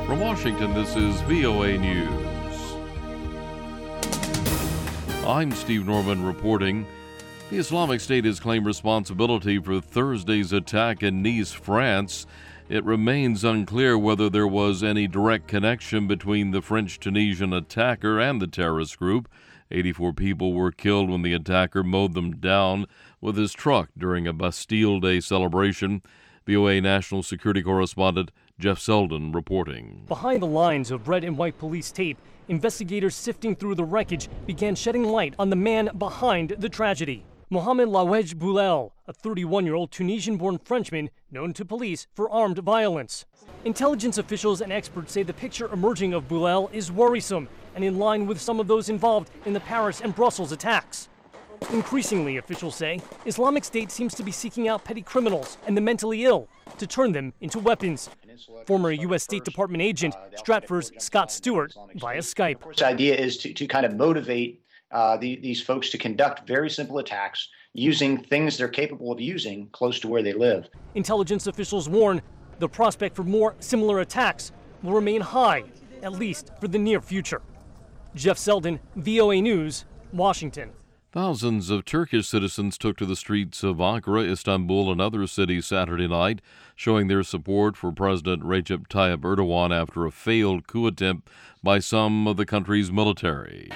From Washington, this is VOA News. I'm Steve Norman reporting. The Islamic State has claimed responsibility for Thursday's attack in Nice, France. It remains unclear whether there was any direct connection between the French-Tunisian attacker and the terrorist group. 84 people were killed when the attacker mowed them down with his truck during a Bastille Day celebration. VOA National Security Correspondent Jeff Selden reporting. Behind the lines of red and white police tape, investigators sifting through the wreckage began shedding light on the man behind the tragedy. Mohamed Lawej Boulel, a 31-year-old Tunisian-born Frenchman known to police for armed violence. Intelligence officials and experts say the picture emerging of Boulel is worrisome and in line with some of those involved in the Paris and Brussels attacks. Increasingly, officials say, Islamic State seems to be seeking out petty criminals and the mentally ill to turn them into weapons. Former U.S. State Department agent Stratfor's Scott Stewart via Skype. The idea is to kind of motivate these folks to conduct very simple attacks using things they're capable of using close to where they live. Intelligence officials warn the prospect for more similar attacks will remain high, at least for the near future. Jeff Selden, VOA News, Washington. Thousands of Turkish citizens took to the streets of Ankara, Istanbul, and other cities Saturday night, showing their support for President Recep Tayyip Erdogan after a failed coup attempt by some of the country's military.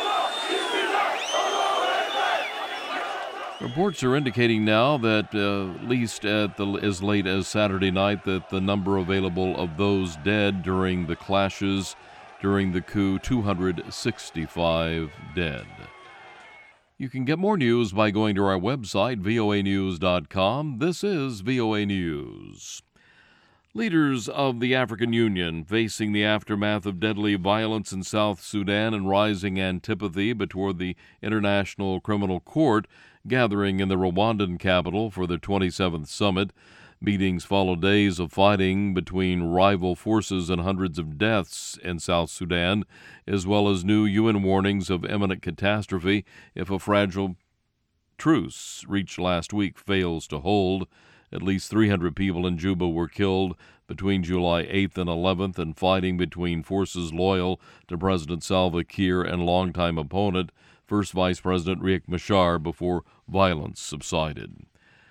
Reports are indicating now that at least as late as Saturday night that the number available of those dead during the clashes during the coup, 265 dead. You can get more news by going to our website, voanews.com. This is VOA News. Leaders of the African Union facing the aftermath of deadly violence in South Sudan and rising antipathy toward the International Criminal Court gathering in the Rwandan capital for the 27th summit. Meetings follow days of fighting between rival forces and hundreds of deaths in South Sudan, as well as new UN warnings of imminent catastrophe if a fragile truce reached last week fails to hold. At least 300 people in Juba were killed between July 8th and 11th in fighting between forces loyal to President Salva Kiir and longtime opponent, First Vice President Riek Machar, before violence subsided.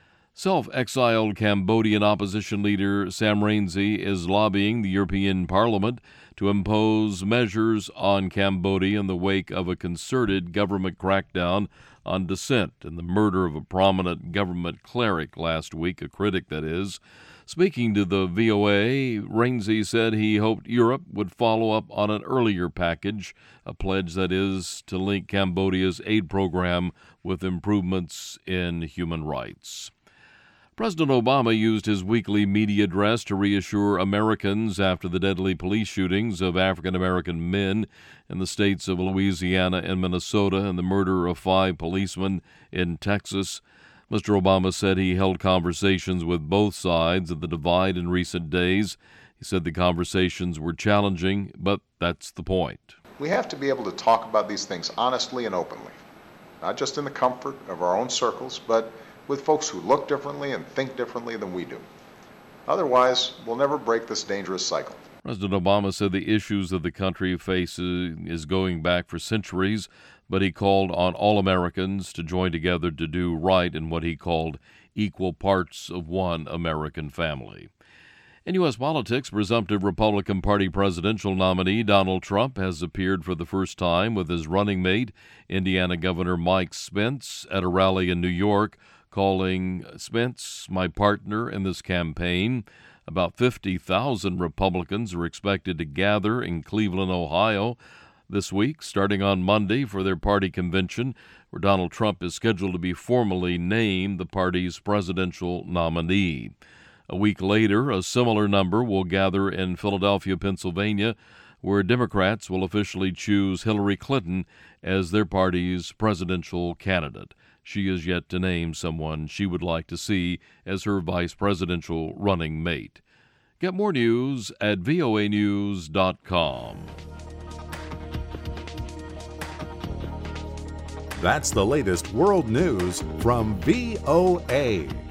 Self-exiled Cambodian opposition leader Sam Rainsy is lobbying the European Parliament to impose measures on Cambodia in the wake of a concerted government crackdown on dissent and the murder of a prominent government cleric last week, a critic that is. Speaking to the VOA, Rainsy said he hoped Europe would follow up on an earlier package, a pledge that is to link Cambodia's aid program with improvements in human rights. President Obama used his weekly media address to reassure Americans after the deadly police shootings of African-American men in the states of Louisiana and Minnesota and the murder of 5 policemen in Texas. Mr. Obama said he held conversations with both sides of the divide in recent days. He said the conversations were challenging, but that's the point. We have to be able to talk about these things honestly and openly, not just in the comfort of our own circles, but with folks who look differently and think differently than we do. Otherwise, we'll never break this dangerous cycle. President Obama said the issues that the country faces is going back for centuries, but he called on all Americans to join together to do right in what he called equal parts of one American family. In U.S. politics, presumptive Republican Party presidential nominee Donald Trump has appeared for the first time with his running mate, Indiana Governor Mike Spence, at a rally in New York, calling Spence my partner in this campaign. About 50,000 Republicans are expected to gather in Cleveland, Ohio, this week, starting on Monday for their party convention, where Donald Trump is scheduled to be formally named the party's presidential nominee. A week later, a similar number will gather in Philadelphia, Pennsylvania, where Democrats will officially choose Hillary Clinton as their party's presidential candidate. She is yet to name someone she would like to see as her vice presidential running mate. Get more news at voanews.com. That's the latest world news from VOA.